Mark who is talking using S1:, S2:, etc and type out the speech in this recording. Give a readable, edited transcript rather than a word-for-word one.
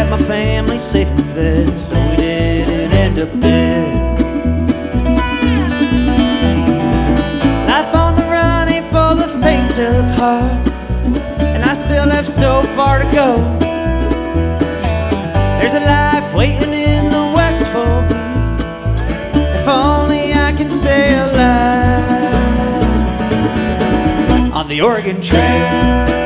S1: kept my family safe and fed, so we didn't end up dead. Life on the run ain't for the faint of heart, and I still have so far to go. There's a life waiting in the west for me, if only I can stay alive. On the Oregon Trail,